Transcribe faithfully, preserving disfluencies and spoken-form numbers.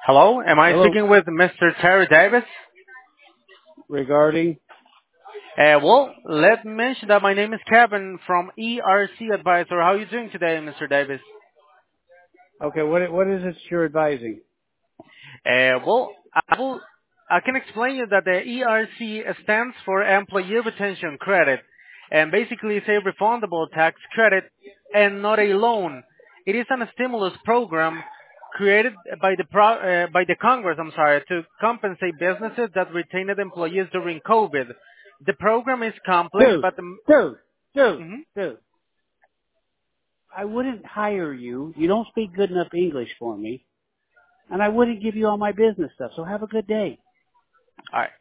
Hello, am I Hello. speaking with Mister Terry Davis? Regarding, Uh, well, let me mention that my name is Kevin from E R C Advisor. How are you doing today, Mister Davis? okay, what what is it you're advising? Uh, well, I will, I can explain you that the E R C stands for Employee Retention Credit, and basically it's a refundable tax credit and not a loan. It is a stimulus program created by the pro, uh, by the Congress, I'm sorry, to compensate businesses that retained employees during COVID. The program is complex, Dude, but the, dude, dude, mhm. dude. I wouldn't hire you. You don't speak good enough English for me, and I wouldn't give you all my business stuff. So have a good day. All right.